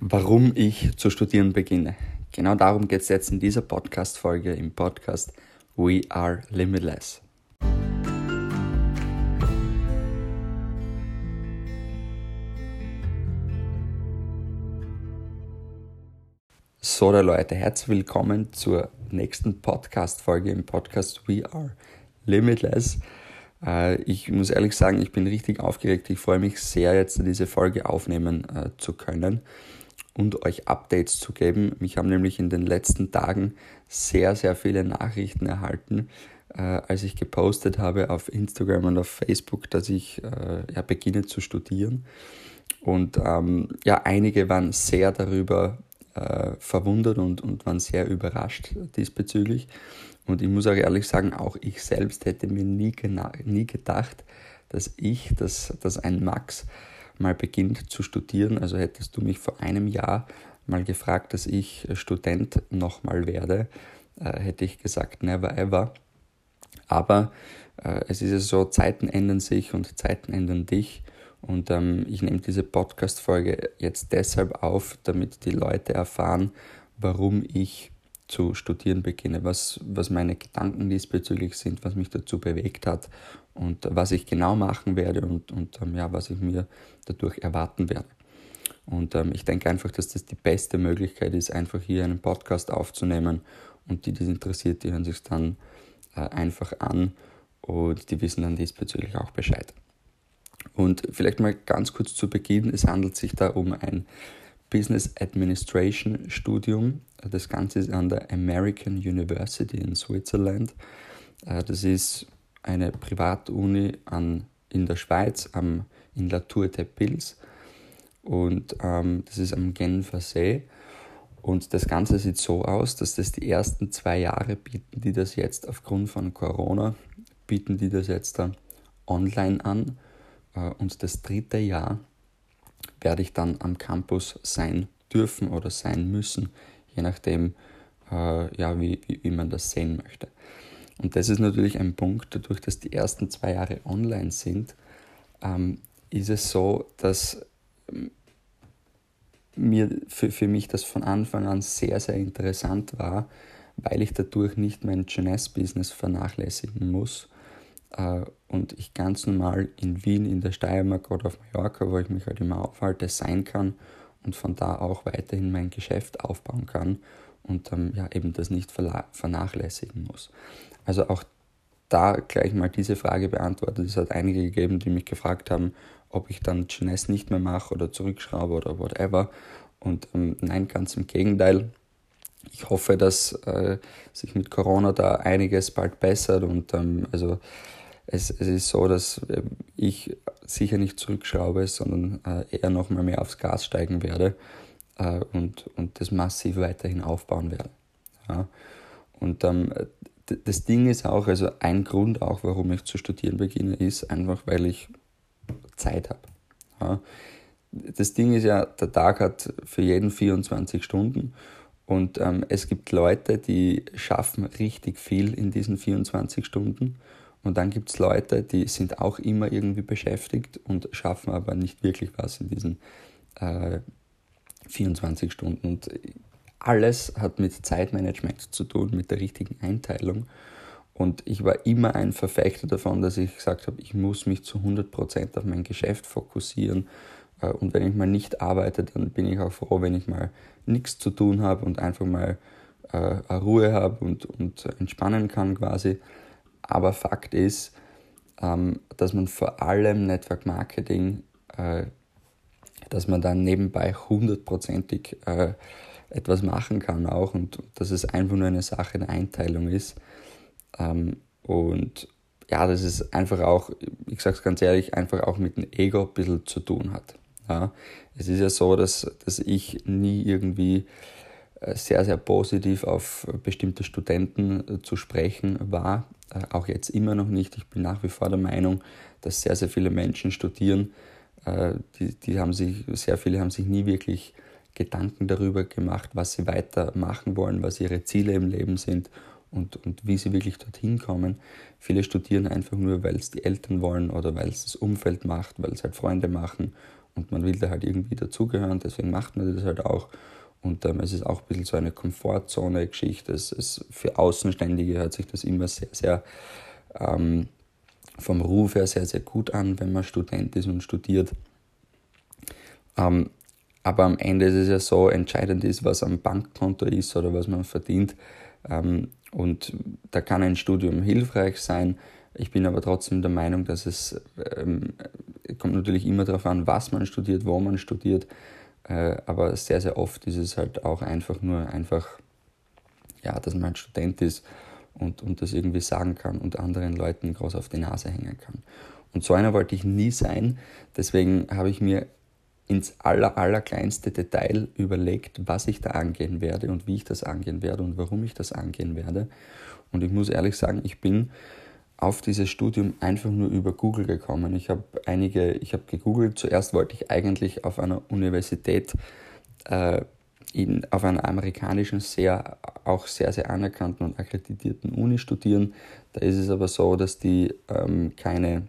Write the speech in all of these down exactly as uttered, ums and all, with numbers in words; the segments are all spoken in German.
Warum ich zu studieren beginne. Genau darum geht es jetzt in dieser Podcast-Folge im Podcast We Are Limitless. So, da Leute, herzlich willkommen zur nächsten Podcast-Folge im Podcast We Are Limitless. Äh, ich muss ehrlich sagen, ich bin richtig aufgeregt. Ich freue mich sehr, jetzt diese Folge aufnehmen äh, zu können und euch Updates zu geben. Mich haben nämlich in den letzten Tagen sehr, sehr viele Nachrichten erhalten, äh, als ich gepostet habe auf Instagram und auf Facebook, dass ich äh, ja, beginne zu studieren. Und ähm, ja, einige waren sehr darüber äh, verwundert und, und waren sehr überrascht diesbezüglich. Und ich muss auch ehrlich sagen, auch ich selbst hätte mir nie, gena- nie gedacht, dass ich, dass, dass ein Max mal beginnt zu studieren. Also hättest du mich vor einem Jahr mal gefragt, dass ich Student nochmal werde, äh, hätte ich gesagt, never ever. Aber äh, es ist ja so, Zeiten ändern sich und Zeiten ändern dich. Und ähm, ich nehme diese Podcast-Folge jetzt deshalb auf, damit die Leute erfahren, warum ich zu studieren beginne, was, was meine Gedanken diesbezüglich sind, was mich dazu bewegt hat und was ich genau machen werde und, und ähm, ja, was ich mir dadurch erwarten werde. Und ähm, ich denke einfach, dass das die beste Möglichkeit ist, einfach hier einen Podcast aufzunehmen, und die, die es interessiert, die hören sich dann äh, einfach an und die wissen dann diesbezüglich auch Bescheid. Und vielleicht mal ganz kurz zu Beginn, es handelt sich da um ein Business Administration Studium. Das Ganze ist an der American University in Switzerland. Das ist eine Privatuni an, in der Schweiz, am, in La Tour de Pils. Und ähm, das ist am Genfer See. Und das Ganze sieht so aus, dass das die ersten zwei Jahre bieten die das jetzt aufgrund von Corona, bieten die das jetzt dann online an. Und das dritte Jahr werde ich dann am Campus sein dürfen oder sein müssen, je nachdem, äh, ja, wie, wie, wie man das sehen möchte. Und das ist natürlich ein Punkt, dadurch, dass die ersten zwei Jahre online sind, ähm, ist es so, dass mir für, für mich das von Anfang an sehr, sehr interessant war, weil ich dadurch nicht mein Jeunesse-Business vernachlässigen muss äh, und ich ganz normal in Wien, in der Steiermark oder auf Mallorca, wo ich mich halt immer aufhalte, sein kann und von da auch weiterhin mein Geschäft aufbauen kann und ähm, ja, eben das nicht verla- vernachlässigen muss. Also auch da gleich mal diese Frage beantwortet. Es hat einige gegeben, die mich gefragt haben, ob ich dann Jeunesse nicht mehr mache oder zurückschraube oder whatever. Und ähm, nein, ganz im Gegenteil. Ich hoffe, dass äh, sich mit Corona da einiges bald bessert. Und ähm, also es, es ist so, dass äh, ich sicher nicht zurückschraube, sondern äh, eher noch mal mehr aufs Gas steigen werde äh, und, und das massiv weiterhin aufbauen werde. Ja. Und ähm, das Ding ist auch, also ein Grund auch, warum ich zu studieren beginne, ist einfach, weil ich Zeit habe. Ja. Das Ding ist ja, der Tag hat für jeden vierundzwanzig Stunden und ähm, es gibt Leute, die schaffen richtig viel in diesen vierundzwanzig Stunden und dann gibt es Leute, die sind auch immer irgendwie beschäftigt und schaffen aber nicht wirklich was in diesen äh, vierundzwanzig Stunden. Und alles hat mit Zeitmanagement zu tun, mit der richtigen Einteilung. Und ich war immer ein Verfechter davon, dass ich gesagt habe, ich muss mich zu hundert Prozent auf mein Geschäft fokussieren. Und wenn ich mal nicht arbeite, dann bin ich auch froh, wenn ich mal nichts zu tun habe und einfach mal äh, Ruhe habe und, und entspannen kann quasi. Aber Fakt ist, ähm, dass man vor allem Network Marketing, äh, dass man dann nebenbei hundertprozentig äh, etwas machen kann auch und dass es einfach nur eine Sache der Einteilung ist. Ähm, und ja, dass es einfach auch, ich sage es ganz ehrlich, einfach auch mit dem Ego ein bisschen zu tun hat. Ja. Es ist ja so, dass, dass ich nie irgendwie sehr, sehr positiv auf bestimmte Studenten zu sprechen war, auch jetzt immer noch nicht. Ich bin nach wie vor der Meinung, dass sehr, sehr viele Menschen studieren, die, die haben sich, sehr viele haben sich nie wirklich Gedanken darüber gemacht, was sie weiter machen wollen, was ihre Ziele im Leben sind und, und wie sie wirklich dorthin kommen. Viele studieren einfach nur, weil es die Eltern wollen oder weil es das Umfeld macht, weil es halt Freunde machen und man will da halt irgendwie dazugehören, deswegen macht man das halt auch. Und ähm, es ist auch ein bisschen so eine Komfortzone-Geschichte. Es, es, für Außenständige hört sich das immer sehr, sehr ähm, vom Ruf her sehr, sehr gut an, wenn man Student ist und studiert. Ähm, aber am Ende ist es ja so, entscheidend ist, was am Bankkonto ist oder was man verdient. Ähm, und da kann ein Studium hilfreich sein. Ich bin aber trotzdem der Meinung, dass es ähm, kommt natürlich immer darauf an, was man studiert, wo man studiert. Äh, aber sehr, sehr oft ist es halt auch einfach nur einfach, ja, dass man ein Student ist und, und das irgendwie sagen kann und anderen Leuten groß auf die Nase hängen kann. Und so einer wollte ich nie sein. Deswegen habe ich mir ins aller, allerkleinste Detail überlegt, was ich da angehen werde und wie ich das angehen werde und warum ich das angehen werde. Und ich muss ehrlich sagen, ich bin auf dieses Studium einfach nur über Google gekommen. Ich habe einige, ich habe gegoogelt. Zuerst wollte ich eigentlich auf einer Universität, äh, in, auf einer amerikanischen, sehr, auch sehr, sehr anerkannten und akkreditierten Uni studieren. Da ist es aber so, dass die ähm, keine,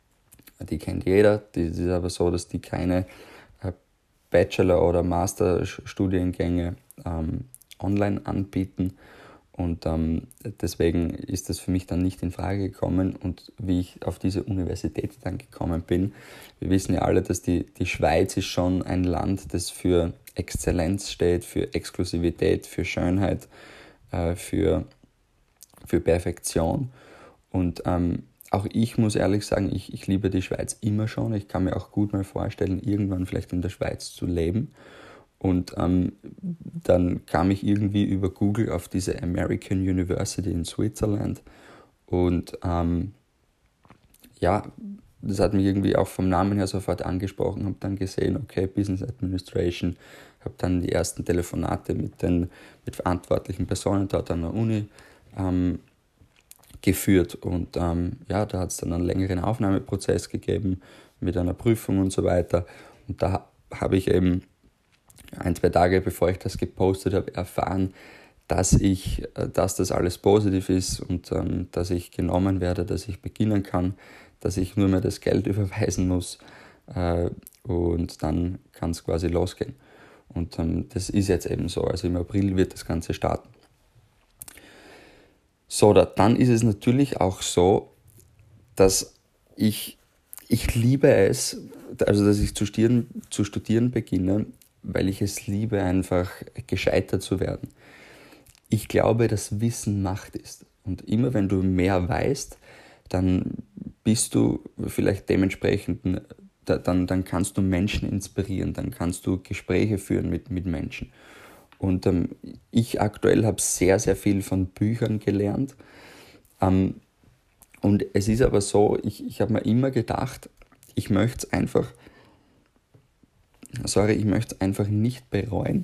die kennt jeder, das ist aber so, dass die keine äh, Bachelor- oder Masterstudiengänge ähm, online anbieten. Und ähm, deswegen ist das für mich dann nicht in Frage gekommen. Und wie ich auf diese Universität dann gekommen bin, wir wissen ja alle, dass die, die Schweiz ist schon ein Land, das für Exzellenz steht, für Exklusivität, für Schönheit, äh, für, für Perfektion. Und ähm, auch ich muss ehrlich sagen, ich, ich liebe die Schweiz immer schon. Ich kann mir auch gut mal vorstellen, irgendwann vielleicht in der Schweiz zu leben. Und ähm, dann kam ich irgendwie über Google auf diese American University in Switzerland. Und ähm, ja, das hat mich irgendwie auch vom Namen her sofort angesprochen. Habe dann gesehen, okay, Business Administration. Habe dann die ersten Telefonate mit den mit verantwortlichen Personen dort an der Uni ähm, geführt. Und ähm, ja, da hat es dann einen längeren Aufnahmeprozess gegeben mit einer Prüfung und so weiter. Und da habe ich eben ein, zwei Tage bevor ich das gepostet habe, erfahren, dass ich, dass das alles positiv ist und ähm, dass ich genommen werde, dass ich beginnen kann, dass ich nur mehr das Geld überweisen muss äh, und dann kann es quasi losgehen. Und ähm, das ist jetzt eben so, also im April wird das Ganze starten. So, da, dann ist es natürlich auch so, dass ich, ich liebe es, also dass ich zu studieren, zu studieren beginne, weil ich es liebe, einfach gescheiter zu werden. Ich glaube, dass Wissen Macht ist. Und immer wenn du mehr weißt, dann bist du vielleicht dementsprechend, dann, dann kannst du Menschen inspirieren, dann kannst du Gespräche führen mit, mit Menschen. Und ähm, ich aktuell habe sehr, sehr viel von Büchern gelernt. Ähm, und es ist aber so, ich, ich habe mir immer gedacht, ich möchte es einfach sorry, ich möchte es einfach nicht bereuen,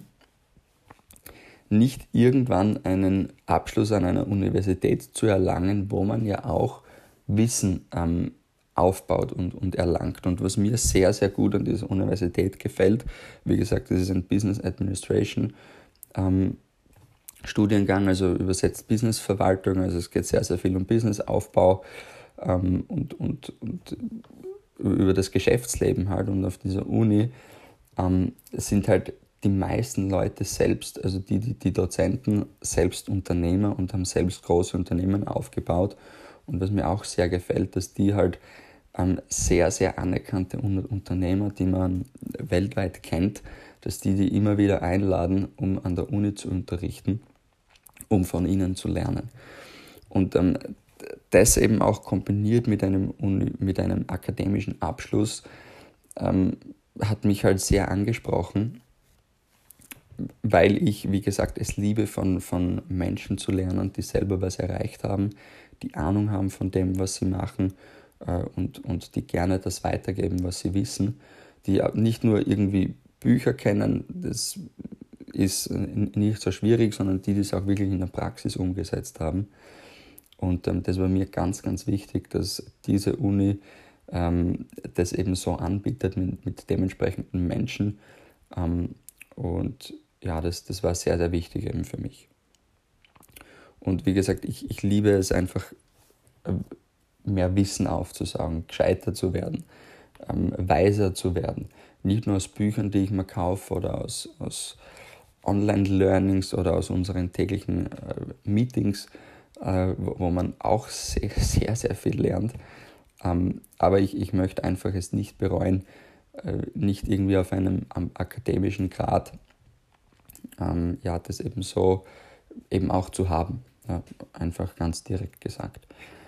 nicht irgendwann einen Abschluss an einer Universität zu erlangen, wo man ja auch Wissen ähm, aufbaut und, und erlangt. Und was mir sehr, sehr gut an dieser Universität gefällt, wie gesagt, das ist ein Business Administration ähm, Studiengang, also übersetzt Businessverwaltung, also es geht sehr, sehr viel um Businessaufbau ähm, und, und, und über das Geschäftsleben halt. Und auf dieser Uni ähm, sind halt die meisten Leute selbst, also die, die, die Dozenten, selbst Unternehmer und haben selbst große Unternehmen aufgebaut. Und was mir auch sehr gefällt, dass die halt ähm, sehr, sehr anerkannte Unternehmer, die man weltweit kennt, dass die die immer wieder einladen, um an der Uni zu unterrichten, um von ihnen zu lernen. Und ähm, das eben auch kombiniert mit einem, Uni, mit einem akademischen Abschluss ähm, hat mich halt sehr angesprochen, weil ich, wie gesagt, es liebe, von, von Menschen zu lernen, die selber was erreicht haben, die Ahnung haben von dem, was sie machen äh, und, und die gerne das weitergeben, was sie wissen, die nicht nur irgendwie Bücher kennen, das ist nicht so schwierig, sondern die, die es auch wirklich in der Praxis umgesetzt haben. Und ähm, das war mir ganz, ganz wichtig, dass diese Uni ähm, das eben so anbietet mit, mit dementsprechenden Menschen. Ähm, und ja, das, das war sehr, sehr wichtig eben für mich. Und wie gesagt, ich, ich liebe es einfach, mehr Wissen aufzusaugen, gescheiter zu werden, ähm, weiser zu werden. nicht nur aus Büchern, die ich mir kaufe oder aus, aus Online-Learnings oder aus unseren täglichen äh, Meetings, äh, wo, wo man auch sehr, sehr, sehr viel lernt. Ähm, aber ich, ich möchte einfach es nicht bereuen, äh, nicht irgendwie auf einem um, akademischen Grad ähm, ja, das eben so eben auch zu haben. Ja, einfach ganz direkt gesagt.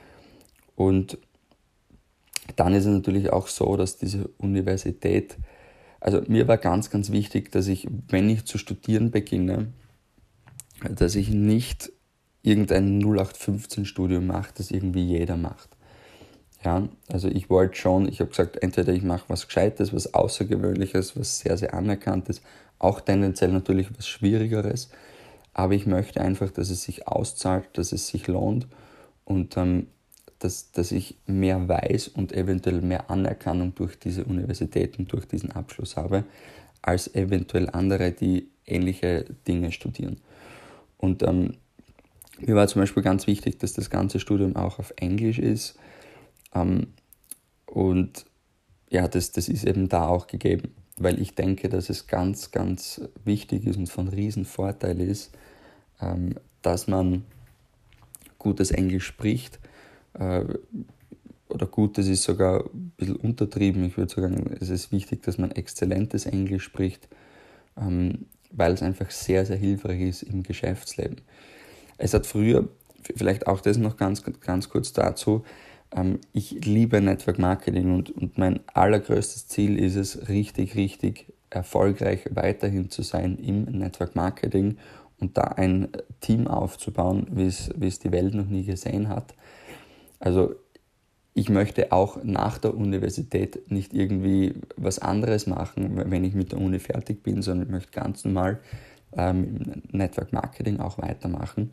Und dann ist es natürlich auch so, dass diese Universität, also mir war ganz, ganz wichtig, dass ich, wenn ich zu studieren beginne, dass ich nicht irgendein null acht fünfzehn Studium mache, das irgendwie jeder macht. Ja, also ich wollte schon, ich habe gesagt, entweder ich mache was Gescheites, was Außergewöhnliches, was sehr, sehr Anerkanntes, auch tendenziell natürlich was Schwierigeres, aber ich möchte einfach, dass es sich auszahlt, dass es sich lohnt und ähm, dass, dass ich mehr weiß und eventuell mehr Anerkennung durch diese Universitäten, durch diesen Abschluss habe, als eventuell andere, die ähnliche Dinge studieren. Und ähm, mir war zum Beispiel ganz wichtig, dass das ganze Studium auch auf Englisch ist. Ähm, und ja, das, das ist eben da auch gegeben, weil ich denke, dass es ganz, ganz wichtig ist und von Riesenvorteil ist, ähm, dass man gutes Englisch spricht. Äh, oder gut, das ist sogar ein bisschen untertrieben. Ich würde sagen, es ist wichtig, dass man exzellentes Englisch spricht, ähm, weil es einfach sehr, sehr hilfreich ist im Geschäftsleben. Es hat früher, vielleicht auch das noch ganz, ganz kurz dazu, ähm, ich liebe Network Marketing und, und mein allergrößtes Ziel ist es, richtig, richtig erfolgreich weiterhin zu sein im Network Marketing und da ein Team aufzubauen, wie es, wie es die Welt noch nie gesehen hat. Also ich möchte auch nach der Universität nicht irgendwie was anderes machen, wenn ich mit der Uni fertig bin, sondern ich möchte ganz normal ähm, Network Marketing auch weitermachen.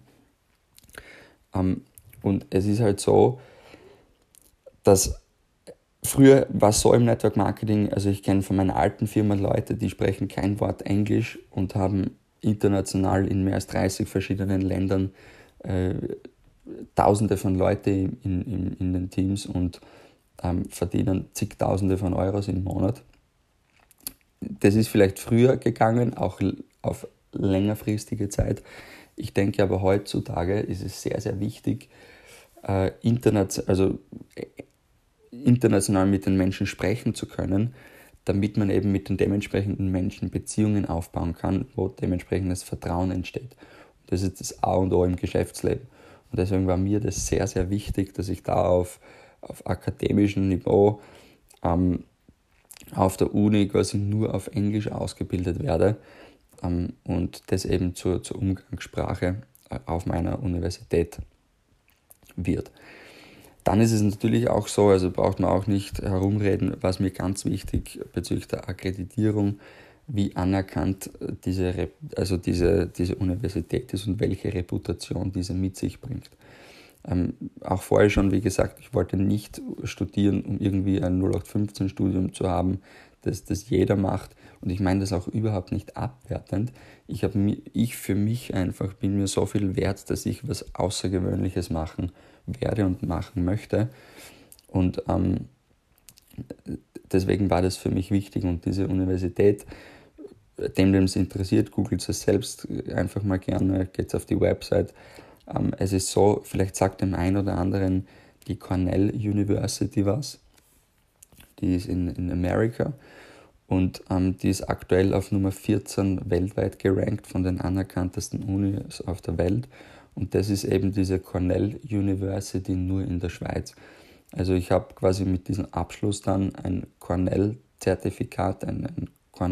Ähm, und es ist halt so, dass früher war es so im Network Marketing, also ich kenne von meiner alten Firma Leute, die sprechen kein Wort Englisch und haben international in mehr als dreißig verschiedenen Ländern äh, Tausende von Leuten in, in, in den Teams und ähm, verdienen zigtausende von Euros im Monat. Das ist vielleicht früher gegangen, auch auf längerfristige Zeit. Ich denke aber heutzutage ist es sehr, sehr wichtig, äh, internet, also, äh, international mit den Menschen sprechen zu können, damit man eben mit den dementsprechenden Menschen Beziehungen aufbauen kann, wo dementsprechendes Vertrauen entsteht. Und das ist das A und O im Geschäftsleben. Und deswegen war mir das sehr, sehr wichtig, dass ich da auf, auf akademischem Niveau ähm, auf der Uni quasi nur auf Englisch ausgebildet werde ähm, und das eben zur, zur Umgangssprache äh, auf meiner Universität wird. Dann ist es natürlich auch so, also braucht man auch nicht herumreden, was mir ganz wichtig bezüglich der Akkreditierung, wie anerkannt diese, also diese, diese Universität ist und welche Reputation diese mit sich bringt. Ähm, auch vorher schon, wie gesagt, ich wollte nicht studieren, um irgendwie ein null acht fünfzehn Studium zu haben, das, das jeder macht. Und ich meine das auch überhaupt nicht abwertend. Ich, hab, ich für mich einfach bin mir so viel wert, dass ich was Außergewöhnliches machen werde und machen möchte. Und ähm, deswegen war das für mich wichtig. Und diese Universität, dem, dem es interessiert, googelt es selbst einfach mal gerne, geht auf die Website. Ähm, es ist so, vielleicht sagt dem einen oder anderen die Cornell University was. Die ist in, in Amerika und ähm, die ist aktuell auf Nummer vierzehn weltweit gerankt von den anerkanntesten Unis auf der Welt. Und das ist eben diese Cornell University nur in der Schweiz. Also ich habe quasi mit diesem Abschluss dann ein Cornell-Zertifikat, einen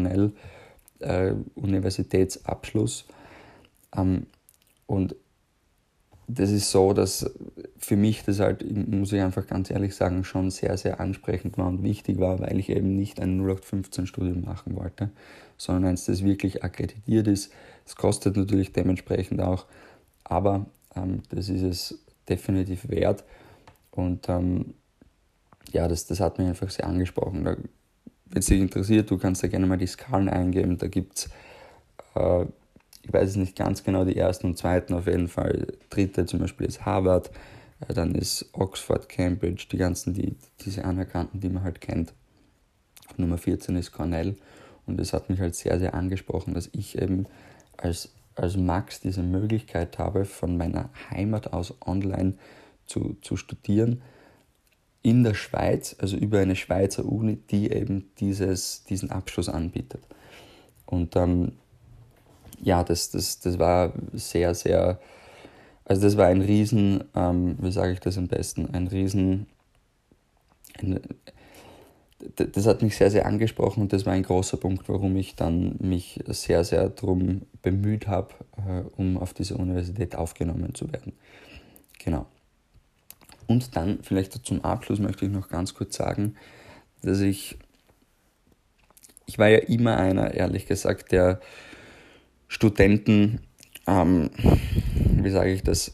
Cornell-Universitätsabschluss. Äh, ähm, und das ist so, dass für mich das halt, muss ich einfach ganz ehrlich sagen, schon sehr, sehr ansprechend war und wichtig war, weil ich eben nicht ein null acht fünfzehn Studium machen wollte, sondern eins, das wirklich akkreditiert ist. Es kostet natürlich dementsprechend auch, aber ähm, das ist es definitiv wert. Und ähm, ja, das, das hat mich einfach sehr angesprochen. Wenn es dich interessiert, du kannst da gerne mal die Skalen eingeben. Da gibt es, äh, ich weiß es nicht ganz genau, die ersten und zweiten auf jeden Fall. Dritte zum Beispiel ist Harvard, äh, dann ist Oxford, Cambridge, die ganzen, die, diese anerkannten, die man halt kennt. Nummer vierzehn ist Cornell. Und es hat mich halt sehr, sehr angesprochen, dass ich eben als, als Max diese Möglichkeit habe, von meiner Heimat aus online zu, zu studieren in der Schweiz, also über eine Schweizer Uni, die eben dieses, diesen Abschluss anbietet. Und ähm, ja, das, das, das war sehr, sehr, also das war ein Riesen, ähm, wie sage ich das am besten, ein Riesen, ein, das hat mich sehr, sehr angesprochen und das war ein großer Punkt, warum ich dann mich sehr, sehr darum bemüht habe, äh, um auf diese Universität aufgenommen zu werden. Genau. Und dann vielleicht zum Abschluss möchte ich noch ganz kurz sagen, dass ich, ich war ja immer einer, ehrlich gesagt, der Studenten, ähm, wie sage ich das,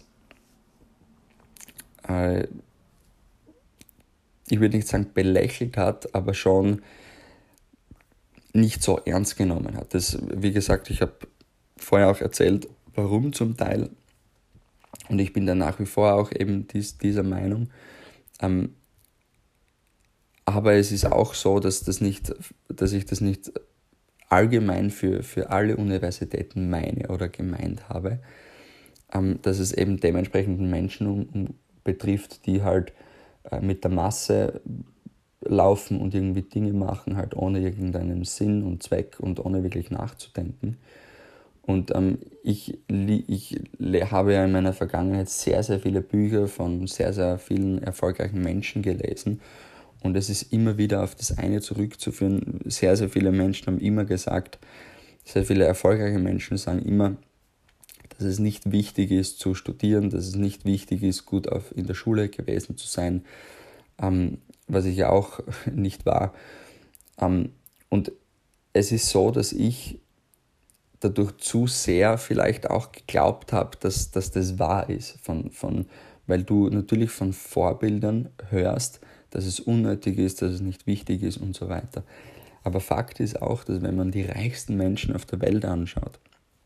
äh, ich würde nicht sagen belächelt hat, aber schon nicht so ernst genommen hat. Das, wie gesagt, ich habe vorher auch erzählt, warum zum Teil. Und ich bin da nach wie vor auch eben dies, dieser Meinung. Ähm, aber es ist auch so, dass, das nicht, dass ich das nicht allgemein für, für alle Universitäten meine oder gemeint habe. Ähm, dass es eben dementsprechend Menschen um, um, betrifft, die halt äh, mit der Masse laufen und irgendwie Dinge machen, halt ohne irgendeinen Sinn und Zweck und ohne wirklich nachzudenken. Und ähm, ich, ich habe ja in meiner Vergangenheit sehr, sehr viele Bücher von sehr, sehr vielen erfolgreichen Menschen gelesen. Und es ist immer wieder auf das eine zurückzuführen. Sehr, sehr viele Menschen haben immer gesagt, sehr viele erfolgreiche Menschen sagen immer, dass es nicht wichtig ist zu studieren, dass es nicht wichtig ist, gut auf, in der Schule gewesen zu sein, ähm, was ich ja auch nicht war. Ähm, und es ist so, dass ich dadurch zu sehr vielleicht auch geglaubt habe, dass, dass das wahr ist, von, von, weil du natürlich von Vorbildern hörst, dass es unnötig ist, dass es nicht wichtig ist und so weiter. Aber Fakt ist auch, dass wenn man die reichsten Menschen auf der Welt anschaut,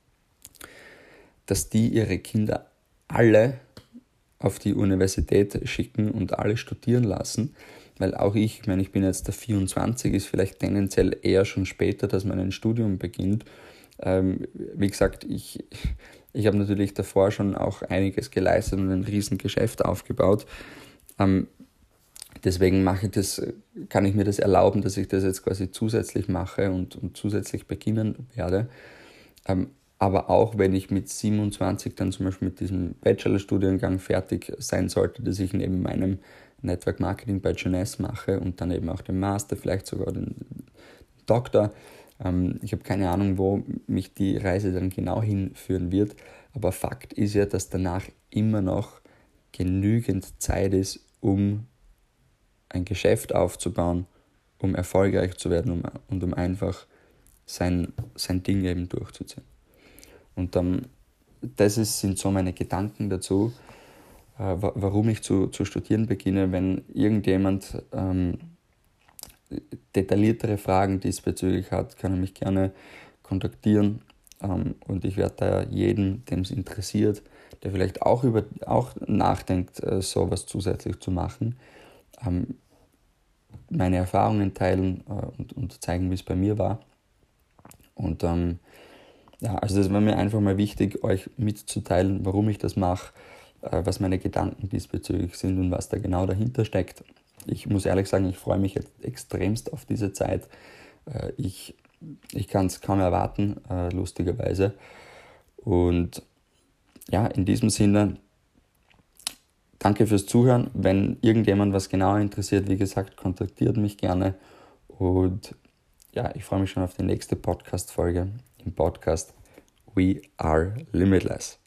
dass die ihre Kinder alle auf die Universität schicken und alle studieren lassen, weil auch ich, ich meine, ich bin jetzt der vierundzwanzig, ist vielleicht tendenziell eher schon später, dass man ein Studium beginnt. Ähm, wie gesagt, ich, ich habe natürlich davor schon auch einiges geleistet und ein Riesengeschäft aufgebaut. Ähm, deswegen mache ich das, kann ich mir das erlauben, dass ich das jetzt quasi zusätzlich mache und, und zusätzlich beginnen werde. Ähm, aber auch wenn ich mit siebenundzwanzig dann zum Beispiel mit diesem Bachelorstudiengang fertig sein sollte, dass ich neben meinem Network Marketing bei Jeunesse mache und dann eben auch den Master, vielleicht sogar den Doktor. Ähm, ich habe keine Ahnung, wo mich die Reise dann genau hinführen wird, aber Fakt ist ja, dass danach immer noch genügend Zeit ist, um ein Geschäft aufzubauen, um erfolgreich zu werden um, und um einfach sein, sein Ding eben durchzuziehen. Und ähm, das ist, sind so meine Gedanken dazu, äh, warum ich zu, zu studieren beginne. Wenn irgendjemand ähm, detailliertere Fragen diesbezüglich hat, kann er mich gerne kontaktieren. Ähm, und ich werde da jeden, dem es interessiert, der vielleicht auch, über, auch nachdenkt, äh, sowas zusätzlich zu machen, ähm, meine Erfahrungen teilen äh, und, und zeigen, wie es bei mir war. Und ähm, ja, also das war mir einfach mal wichtig, euch mitzuteilen, warum ich das mache, äh, was meine Gedanken diesbezüglich sind und was da genau dahinter steckt. Ich muss ehrlich sagen, ich freue mich jetzt extremst auf diese Zeit. Äh, ich ich kann es kaum erwarten, äh, lustigerweise. Und ja, in diesem Sinne, danke fürs Zuhören. Wenn irgendjemand was genauer interessiert, wie gesagt, kontaktiert mich gerne. Und ja, ich freue mich schon auf die nächste Podcast-Folge im Podcast We Are Limitless.